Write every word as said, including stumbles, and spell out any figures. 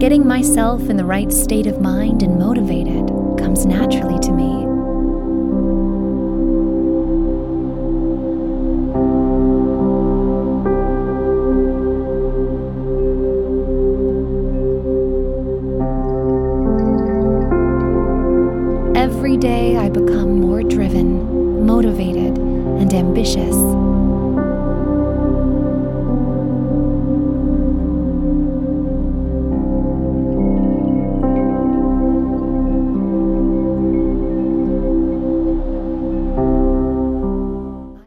Getting myself in the right state of mind and motivated comes naturally to me. Every day I become more driven, motivated, and ambitious.